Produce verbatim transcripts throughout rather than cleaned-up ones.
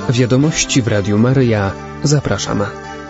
Wiadomości w Radiu Maryja. Zapraszam.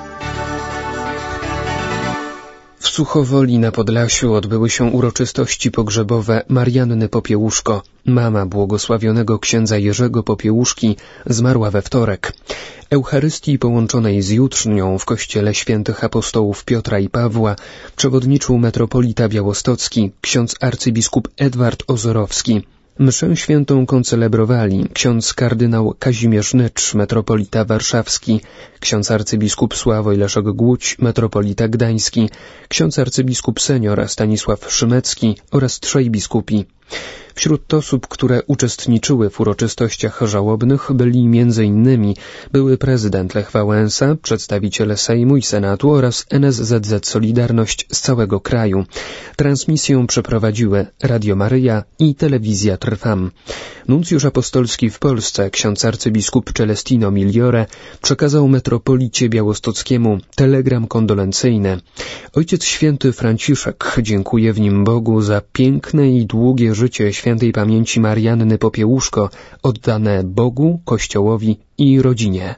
W Suchowoli na Podlasiu odbyły się uroczystości pogrzebowe Marianny Popiełuszko. Mama błogosławionego księdza Jerzego Popiełuszki zmarła we wtorek. Eucharystii połączonej z jutrznią w kościele świętych apostołów Piotra i Pawła przewodniczył metropolita białostocki, ksiądz arcybiskup Edward Ozorowski. Mszę świętą koncelebrowali ksiądz kardynał Kazimierz Nycz, metropolita warszawski, ksiądz arcybiskup Sławoj Leszek Głódź, metropolita gdański, ksiądz arcybiskup senior Stanisław Szymecki oraz trzej biskupi. Wśród osób, które uczestniczyły w uroczystościach żałobnych, byli między innymi były prezydent Lech Wałęsa, przedstawiciele Sejmu i Senatu oraz N S Z Z Solidarność z całego kraju. Transmisję przeprowadziły Radio Maryja i Telewizja Trwam. Nuncjusz apostolski w Polsce, ksiądz arcybiskup Celestino Migliore, przekazał metropolicie białostockiemu telegram kondolencyjny. Ojciec święty Franciszek dziękuje w nim Bogu za piękne i długie życie świętej pamięci Marianny Popiełuszko, oddane Bogu, Kościołowi i rodzinie.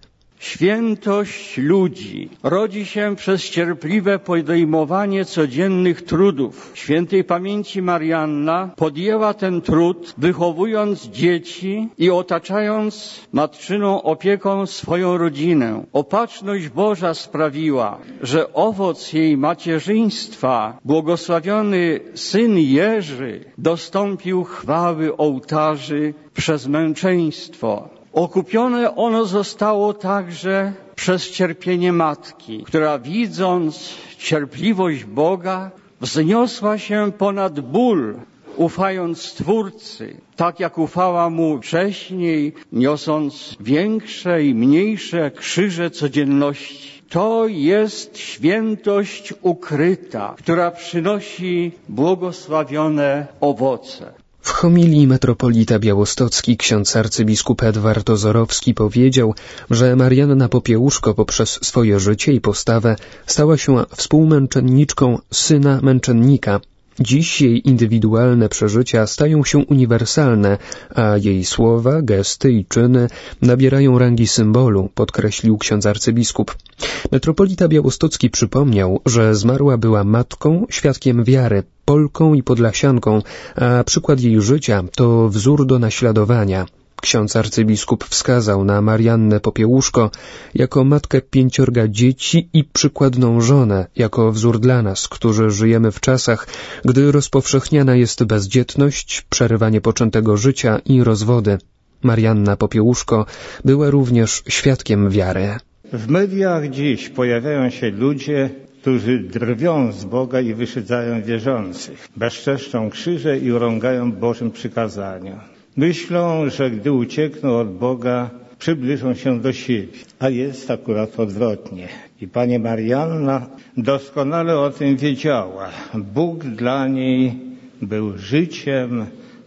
Świętość ludzi rodzi się przez cierpliwe podejmowanie codziennych trudów. Świętej pamięci Marianna podjęła ten trud, wychowując dzieci i otaczając matczyną opieką swoją rodzinę. Opatrzność Boża sprawiła, że owoc jej macierzyństwa, błogosławiony syn Jerzy, dostąpił chwały ołtarzy przez męczeństwo. Okupione ono zostało także przez cierpienie matki, która widząc cierpliwość Boga wzniosła się ponad ból, ufając Stwórcy, tak jak ufała Mu wcześniej, niosąc większe i mniejsze krzyże codzienności. To jest świętość ukryta, która przynosi błogosławione owoce. W homilii metropolita białostocki ksiądz arcybiskup Edward Ozorowski powiedział, że Marianna Popiełuszko poprzez swoje życie i postawę stała się współmęczenniczką syna męczennika. Dziś jej indywidualne przeżycia stają się uniwersalne, a jej słowa, gesty i czyny nabierają rangi symbolu, podkreślił ksiądz arcybiskup. Metropolita białostocki przypomniał, że zmarła była matką, świadkiem wiary, Polką i Podlasianką, a przykład jej życia to wzór do naśladowania. Ksiądz arcybiskup wskazał na Mariannę Popiełuszko jako matkę pięciorga dzieci i przykładną żonę, jako wzór dla nas, którzy żyjemy w czasach, gdy rozpowszechniana jest bezdzietność, przerywanie poczętego życia i rozwody. Marianna Popiełuszko była również świadkiem wiary. W mediach dziś pojawiają się ludzie, którzy drwią z Boga i wyszydzają wierzących, bezczeszczą krzyże i urągają Bożym przykazaniom. Myślą, że gdy uciekną od Boga, przybliżą się do siebie, a jest akurat odwrotnie. I pani Marianna doskonale o tym wiedziała. Bóg dla niej był życiem,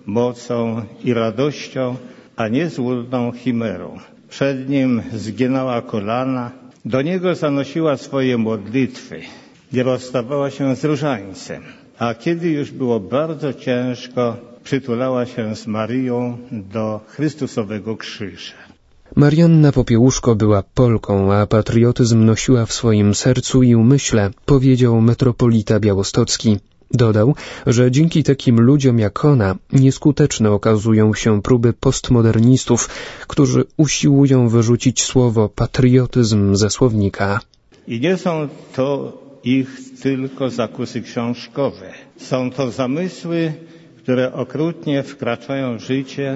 mocą i radością, a nie złudną chimerą. Przed Nim zginęła kolana, do Niego zanosiła swoje modlitwy, nie rozstawała się z różańcem. A kiedy już było bardzo ciężko, przytulała się z Maryją do Chrystusowego krzyża. Marianna Popiełuszko była Polką, a patriotyzm nosiła w swoim sercu i umyśle, powiedział metropolita białostocki. Dodał, że dzięki takim ludziom jak ona nieskuteczne okazują się próby postmodernistów, którzy usiłują wyrzucić słowo patriotyzm ze słownika. I nie są to ich tylko zakusy książkowe. Są to zamysły, które okrutnie wkraczają w życie,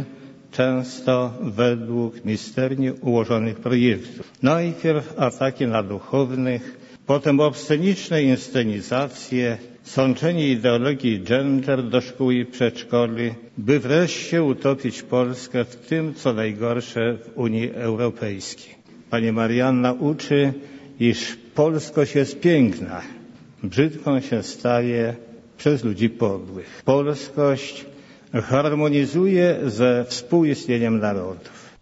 często według misternie ułożonych projektów. Najpierw ataki na duchownych, potem obsceniczne inscenizacje, sączenie ideologii gender do szkół i przedszkoli, by wreszcie utopić Polskę w tym, co najgorsze w Unii Europejskiej. Pani Marianna uczy, iż polskość jest piękna, brzydką się staje przez ludzi podłych. Polskość harmonizuje ze współistnieniem narodów.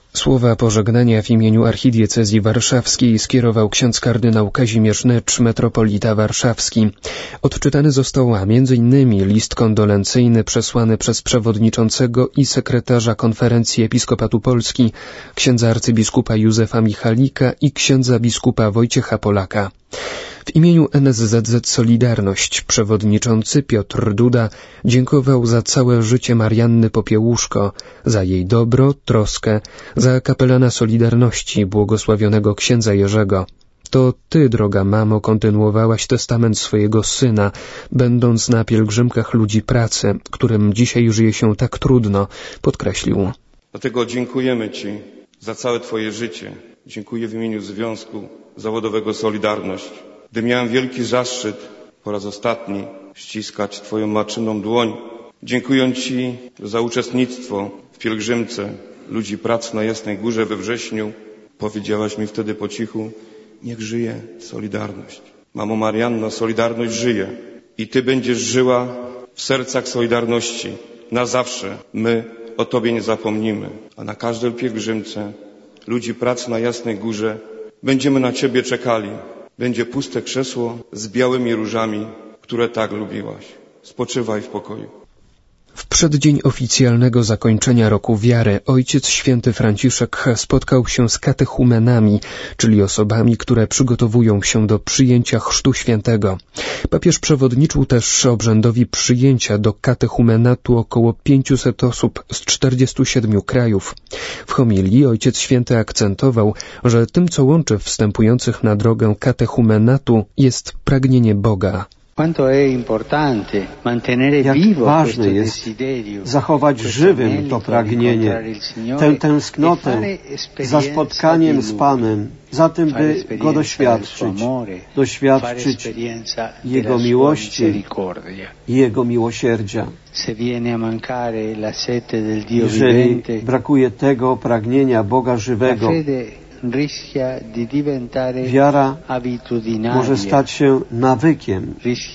Słowa pożegnania w imieniu archidiecezji warszawskiej skierował ksiądz kardynał Kazimierz Nycz, metropolita warszawski. Odczytany został między innymi list kondolencyjny przesłany przez przewodniczącego i sekretarza Konferencji Episkopatu Polski, księdza arcybiskupa Józefa Michalika i księdza biskupa Wojciecha Polaka. W imieniu N S Z Z Solidarność przewodniczący Piotr Duda dziękował za całe życie Marianny Popiełuszko, za jej dobro, troskę, za kapelana Solidarności błogosławionego księdza Jerzego. To ty, droga mamo, kontynuowałaś testament swojego syna, będąc na pielgrzymkach ludzi pracy, którym dzisiaj żyje się tak trudno, podkreślił. Dlatego dziękujemy Ci za całe Twoje życie. Dziękuję w imieniu Związku Zawodowego Solidarność, gdy miałem wielki zaszczyt po raz ostatni ściskać Twoją matczyną dłoń. Dziękuję Ci za uczestnictwo w pielgrzymce ludzi pracy na Jasnej Górze we wrześniu. Powiedziałaś mi wtedy po cichu: niech żyje Solidarność. Mamo Marianno, Solidarność żyje i Ty będziesz żyła w sercach Solidarności na zawsze. My o Tobie nie zapomnimy, a na każdej pielgrzymce ludzi pracy na Jasnej Górze będziemy na Ciebie czekali. Będzie puste krzesło z białymi różami, które tak lubiłaś. Spoczywaj w pokoju. W przeddzień oficjalnego zakończenia roku wiary Ojciec Święty Franciszek spotkał się z katechumenami, czyli osobami, które przygotowują się do przyjęcia Chrztu Świętego. Papież przewodniczył też obrzędowi przyjęcia do katechumenatu około pięciuset osób z czterdziestu siedmiu krajów. W homilii Ojciec Święty akcentował, że tym, co łączy wstępujących na drogę katechumenatu, jest pragnienie Boga. Jak ważne jest zachować żywym to pragnienie, tę tęsknotę za spotkaniem z Panem, za tym, by Go doświadczyć, doświadczyć Jego miłości i Jego miłosierdzia. Jeżeli brakuje tego pragnienia Boga żywego, wiara może stać się nawykiem,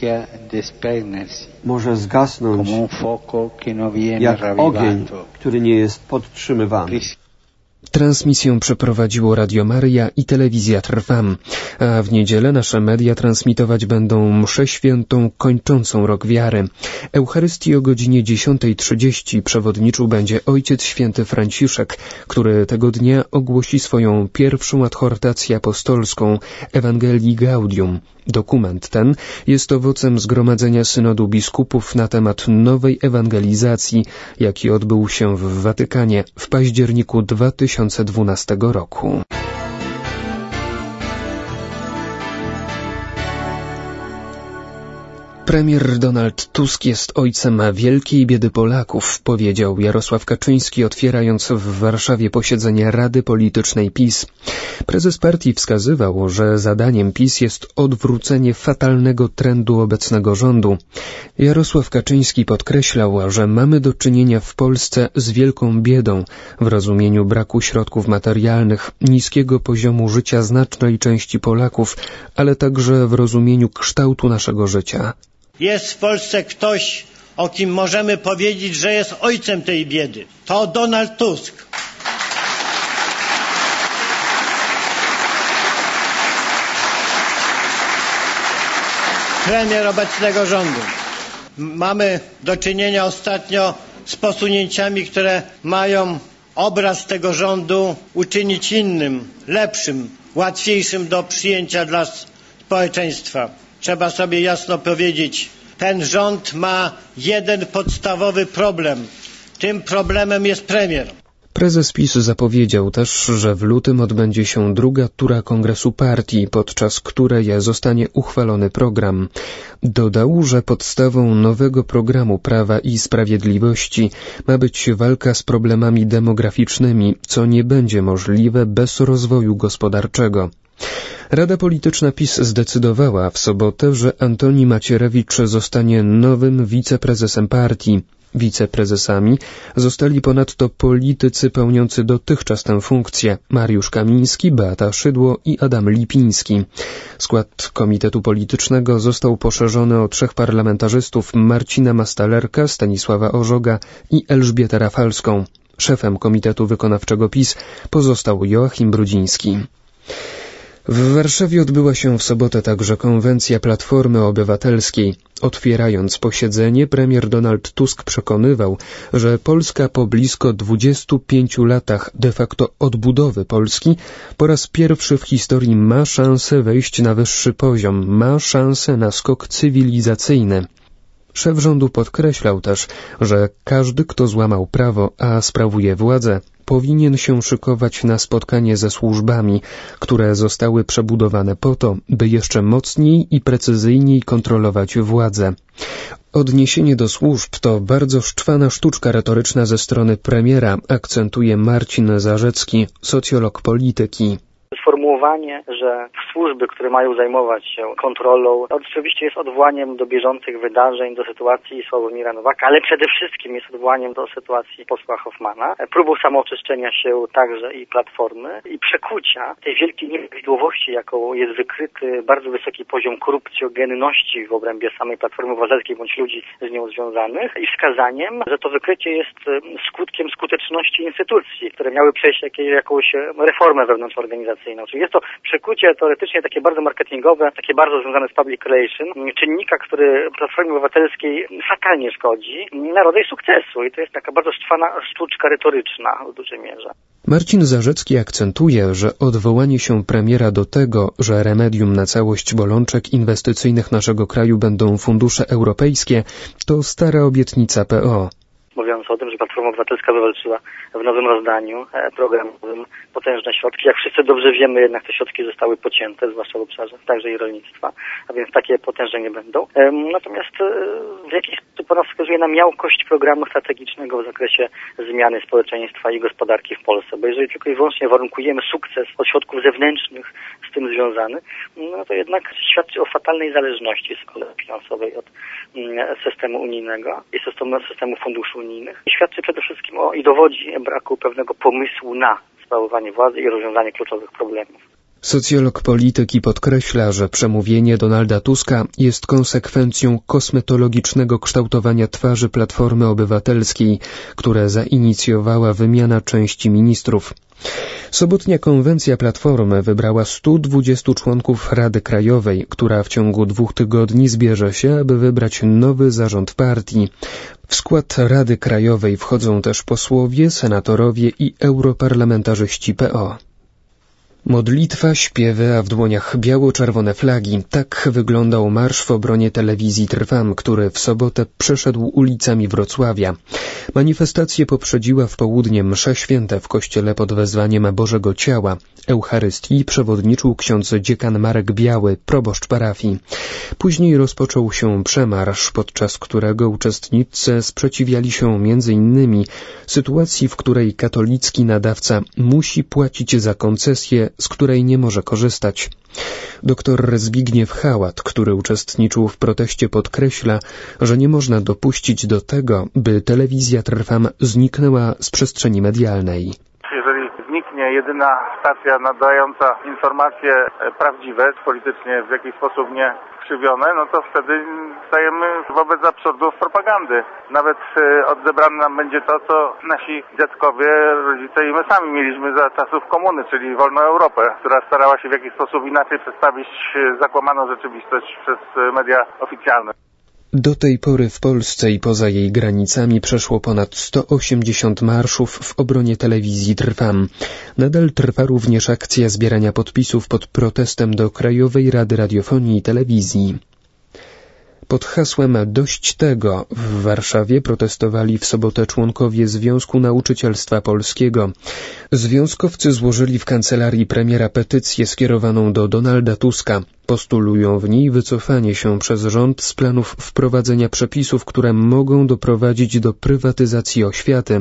może zgasnąć jak ogień, który nie jest podtrzymywany. Transmisję przeprowadziło Radio Maryja i Telewizja Trwam, a w niedzielę nasze media transmitować będą mszę świętą kończącą rok wiary. Eucharystii o godzinie dziesiątej trzydzieści przewodniczył będzie Ojciec Święty Franciszek, który tego dnia ogłosi swoją pierwszą adhortację apostolską Ewangelii Gaudium. Dokument ten jest owocem zgromadzenia synodu biskupów na temat nowej ewangelizacji, jaki odbył się w Watykanie w październiku dwa tysiące dwunastego roku. Premier Donald Tusk jest ojcem wielkiej biedy Polaków, powiedział Jarosław Kaczyński, otwierając w Warszawie posiedzenie Rady Politycznej PiS. Prezes partii wskazywał, że zadaniem PiS jest odwrócenie fatalnego trendu obecnego rządu. Jarosław Kaczyński podkreślał, że mamy do czynienia w Polsce z wielką biedą w rozumieniu braku środków materialnych, niskiego poziomu życia znacznej części Polaków, ale także w rozumieniu kształtu naszego życia. Jest w Polsce ktoś, o kim możemy powiedzieć, że jest ojcem tej biedy. To Donald Tusk. Premier obecnego rządu. Mamy do czynienia ostatnio z posunięciami, które mają obraz tego rządu uczynić innym, lepszym, łatwiejszym do przyjęcia dla społeczeństwa. Trzeba sobie jasno powiedzieć, ten rząd ma jeden podstawowy problem. Tym problemem jest premier. Prezes PiS zapowiedział też, że w lutym odbędzie się druga tura kongresu partii, podczas której zostanie uchwalony program. Dodał, że podstawą nowego programu Prawa i Sprawiedliwości ma być walka z problemami demograficznymi, co nie będzie możliwe bez rozwoju gospodarczego. Rada Polityczna PiS zdecydowała w sobotę, że Antoni Macierewicz zostanie nowym wiceprezesem partii. Wiceprezesami zostali ponadto politycy pełniący dotychczas tę funkcję: Mariusz Kamiński, Beata Szydło i Adam Lipiński. Skład Komitetu Politycznego został poszerzony o trzech parlamentarzystów: Marcina Mastalerka, Stanisława Ożoga i Elżbietę Rafalską. Szefem Komitetu Wykonawczego PiS pozostał Joachim Brudziński. W Warszawie odbyła się w sobotę także konwencja Platformy Obywatelskiej. Otwierając posiedzenie, premier Donald Tusk przekonywał, że Polska po blisko dwudziestu pięciu latach de facto odbudowy Polski po raz pierwszy w historii ma szansę wejść na wyższy poziom, ma szansę na skok cywilizacyjny. Szef rządu podkreślał też, że każdy, kto złamał prawo, a sprawuje władzę, powinien się szykować na spotkanie ze służbami, które zostały przebudowane po to, by jeszcze mocniej i precyzyjniej kontrolować władzę. Odniesienie do służb to bardzo szczwana sztuczka retoryczna ze strony premiera, akcentuje Marcin Zarzecki, socjolog polityki. Sformułowanie, że służby, które mają zajmować się kontrolą, oczywiście jest odwołaniem do bieżących wydarzeń, do sytuacji Sławomira Nowaka, ale przede wszystkim jest odwołaniem do sytuacji posła Hoffmana, próbą samooczyszczenia się także i Platformy i przekucia tej wielkiej nieprawidłowości, jaką jest wykryty bardzo wysoki poziom korupcjogenności w obrębie samej Platformy Obywatelskiej bądź ludzi z nią związanych i wskazaniem, że to wykrycie jest skutkiem skuteczności instytucji, które miały przejść jakieś, jakąś reformę wewnątrzorganizacyjną. Czyli jest to przekucie teoretycznie takie bardzo marketingowe, takie bardzo związane z public relation, czynnika, który Platformie Obywatelskiej fatalnie szkodzi na rodzaj sukcesu i to jest taka bardzo szczwana sztuczka retoryczna w dużej mierze. Marcin Zarzecki akcentuje, że odwołanie się premiera do tego, że remedium na całość bolączek inwestycyjnych naszego kraju będą fundusze europejskie, to stara obietnica P O. Mówiąc o tym, że Platforma Obywatelska wywalczyła w nowym rozdaniu programowym potężne środki. Jak wszyscy dobrze wiemy, jednak te środki zostały pocięte, zwłaszcza w obszarze także i rolnictwa, a więc takie potężne nie będą. Natomiast w jakiś sposób ona wskazuje na miałkość programu strategicznego w zakresie zmiany społeczeństwa i gospodarki w Polsce, bo jeżeli tylko i wyłącznie warunkujemy sukces od środków zewnętrznych z tym związany, no to jednak świadczy o fatalnej zależności z kolei finansowej od systemu unijnego i systemu, systemu funduszy unijnych. Świadczy przede wszystkim o i dowodzi braku pewnego pomysłu na sprawowanie władzy i rozwiązanie kluczowych problemów. Socjolog polityki podkreśla, że przemówienie Donalda Tuska jest konsekwencją kosmetologicznego kształtowania twarzy Platformy Obywatelskiej, które zainicjowała wymiana części ministrów. Sobotnia konwencja Platformy wybrała stu dwudziestu członków Rady Krajowej, która w ciągu dwóch tygodni zbierze się, aby wybrać nowy zarząd partii. W skład Rady Krajowej wchodzą też posłowie, senatorowie i europarlamentarzyści P O. Modlitwa, śpiewy, a w dłoniach biało-czerwone flagi. Tak wyglądał marsz w obronie telewizji Trwam, który w sobotę przeszedł ulicami Wrocławia. Manifestację poprzedziła w południe msza święta w kościele pod wezwaniem Bożego Ciała. Eucharystii przewodniczył ksiądz dziekan Marek Biały, proboszcz parafii. Później rozpoczął się przemarsz, podczas którego uczestnicy sprzeciwiali się między innymi sytuacji, w której katolicki nadawca musi płacić za koncesję, z której nie może korzystać. Doktor Zbigniew Hałat, który uczestniczył w proteście, podkreśla, że nie można dopuścić do tego, by telewizja Trwam zniknęła z przestrzeni medialnej. Jeżeli zniknie jedyna stacja nadająca informacje prawdziwe, politycznie w jakiś sposób nie krzywione, no to wtedy stajemy wobec absurdów propagandy. Nawet odebrane nam będzie to, co nasi dziadkowie, rodzice i my sami mieliśmy za czasów komuny, czyli wolną Europę, która starała się w jakiś sposób inaczej przedstawić zakłamaną rzeczywistość przez media oficjalne. Do tej pory w Polsce i poza jej granicami przeszło ponad sto osiemdziesiąt marszów w obronie telewizji Trwam. Nadal trwa również akcja zbierania podpisów pod protestem do Krajowej Rady Radiofonii i Telewizji. Pod hasłem Dość tego w Warszawie protestowali w sobotę członkowie Związku Nauczycielstwa Polskiego. Związkowcy złożyli w kancelarii premiera petycję skierowaną do Donalda Tuska. Postulują w niej wycofanie się przez rząd z planów wprowadzenia przepisów, które mogą doprowadzić do prywatyzacji oświaty.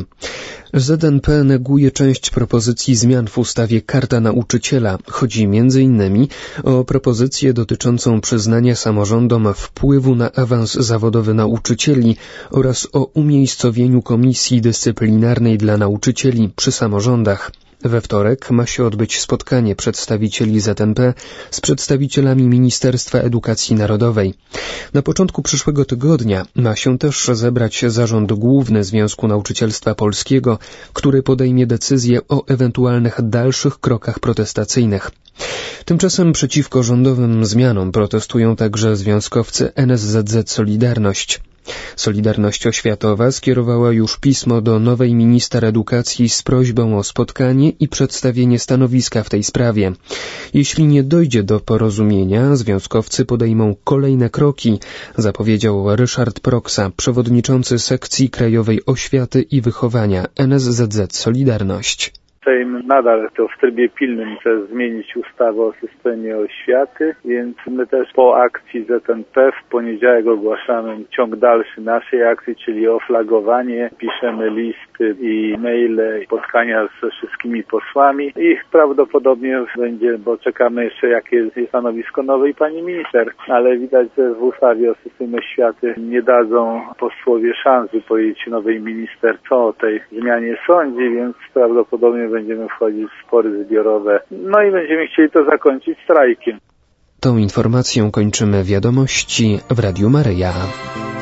Z N P neguje część propozycji zmian w ustawie Karta Nauczyciela. Chodzi między innymi o propozycję dotyczącą przyznania samorządom wpływu na awans zawodowy nauczycieli oraz o umiejscowieniu komisji dyscyplinarnej dla nauczycieli przy samorządach. We wtorek ma się odbyć spotkanie przedstawicieli Z N P z przedstawicielami Ministerstwa Edukacji Narodowej. Na początku przyszłego tygodnia ma się też zebrać Zarząd Główny Związku Nauczycielstwa Polskiego, który podejmie decyzję o ewentualnych dalszych krokach protestacyjnych. Tymczasem przeciwko rządowym zmianom protestują także związkowcy N S Z Z Solidarność. Solidarność Oświatowa skierowała już pismo do nowej minister edukacji z prośbą o spotkanie i przedstawienie stanowiska w tej sprawie. Jeśli nie dojdzie do porozumienia, związkowcy podejmą kolejne kroki, zapowiedział Ryszard Proksa, przewodniczący sekcji Krajowej Oświaty i Wychowania N S Z Z Solidarność. Sejm nadal to w trybie pilnym chce zmienić ustawę o systemie oświaty, więc my też po akcji Z N P w poniedziałek ogłaszamy ciąg dalszy naszej akcji, czyli oflagowanie, piszemy listy i maile, spotkania ze wszystkimi posłami i prawdopodobnie będzie, bo czekamy jeszcze jakie jest stanowisko nowej pani minister, ale widać, że w ustawie o systemie oświaty nie dadzą posłowie szans wypowiedzieć nowej minister, co o tej zmianie sądzi, więc prawdopodobnie będziemy wchodzić w spory zbiorowe, no i będziemy chcieli to zakończyć strajkiem. Tą informacją kończymy wiadomości w Radiu Maryja.